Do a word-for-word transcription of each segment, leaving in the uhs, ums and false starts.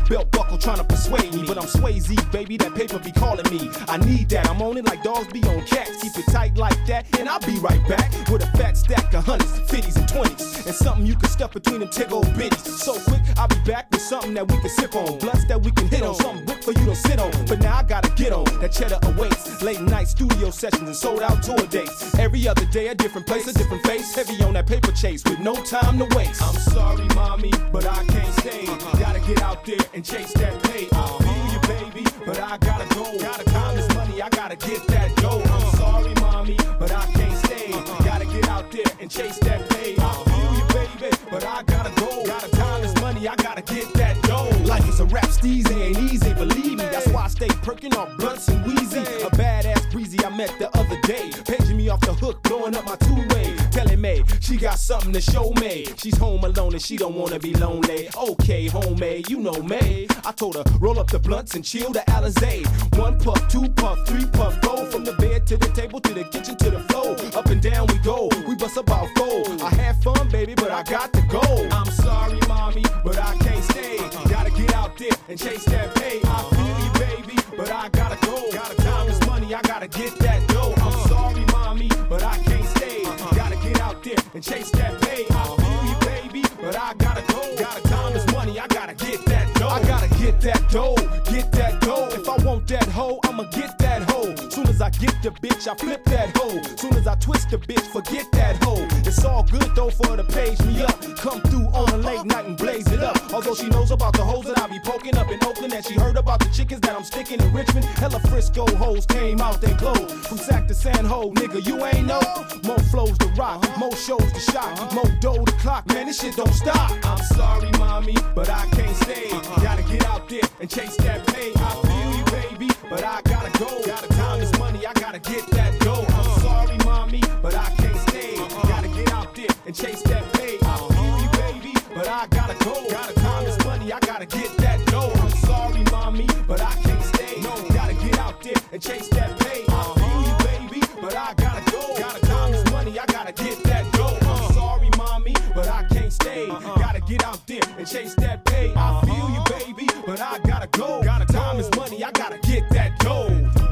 belt buckle trying to persuade me. But I'm Swayze, baby, that paper be calling me. I need that, I'm on it like dogs be on cats. Keep it tight like that, and I'll be right back with a fat stack of hundreds, fifties, and twenties. And something you can stuff between them tick old bitties. So quick, I'll be back with something that we can sip on. Blunts that we can hit on, something brick for you to sit on. But now I gotta get on, that cheddar awaits. Late night studio sessions and sold out tour dates. Every other day a different place, a different face. Heavy on that paper chase with no time to waste. I'm sorry, mommy, but I can't stay. Gotta get out there and chase that pay. I feel you, baby, but I gotta go. Gotta time this money, I gotta get that dough. I'm sorry, mommy, but I can't stay. Gotta get out there and chase that pay. I feel you, baby, but I gotta go. Gotta time this money, I gotta get that dough. Life is a rap steezy, ain't easy, believe me. That's why I stay perking off blunts and wheezy. A badass breezy I met the other day, paging me off the hook, blowing up my two-way. Telling me she got something to show me. She's home alone and she don't wanna be lonely. Okay, homemade, you know me. I told her, roll up the blunts and chill the Alizé. One puff, two puff, three puff, go from the bed to the table to the kitchen to the floor. Up and down we go, we bust about four. I had fun, baby, but I got to go. I'm sorry, mommy, but I can't stay. Gotta get out there and chase that pay. I feel you, baby, but I gotta go. Gotta time this money, I gotta get that dough. I'm sorry, mommy, but I can't stay. Gotta get out there and chase that pay. I feel you, baby, but I gotta go. Gotta time this money, I gotta get that dough. I gotta get that dough, get that dough. If I want that hoe, I'ma get that hoe. Soon as I get the bitch, I flip that hoe. Soon as I twist the bitch, forget that hoe. It's all good though for her to page me up. Come through on a late night and blaze it up. Although she knows about the hoes that I be poking up in Oakland, and she heard about the chickens that I'm sticking in Richmond. Hella Frisco hoes came out they clothes. From Sac to San Ho, nigga, you ain't know. More flows to rock, more shows to shot, more dough to clock. Man, this shit don't stop. I'm sorry, mommy, but I can't stay. Gotta get out there and chase that pay. I feel you, baby, but I gotta go. Gotta time this money, I gotta get that dough. I'm sorry, mommy, but I can't stay. Gotta get out there and chase that pay. I feel you, baby, but I gotta go. Gotta time this money, I gotta get that dough. I'm sorry, mommy, but I can't stay. No, gotta get out there and chase that pay. I feel you, baby, but I gotta go. Gotta time this money, I gotta get that dough. I'm sorry, mommy, but I can't stay. Gotta get out there and chase that pay. I feel you, baby, but I gotta go. Gotta time this money, I gotta get that dough.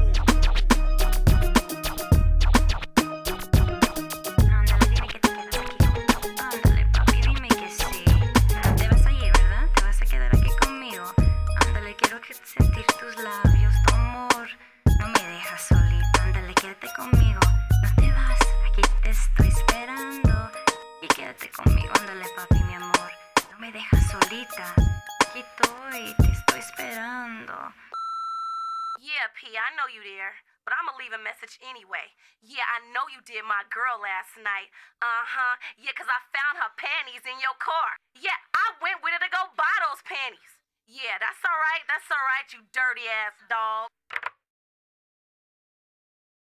Sentir tus labios, tu amor, no me dejas solita, ándale, quédate conmigo, no te vas, aquí te estoy esperando, y quédate conmigo, ándale papi, mi amor, no me dejas solita, aquí estoy, te estoy esperando. Yeah, P, I know you there, but I'ma leave a message anyway. Yeah, I know you did my girl last night, uh-huh, yeah, cause I found her panties in your car, yeah, I went with her to go buy those panties. Yeah, that's all right, that's all right, you dirty ass dog.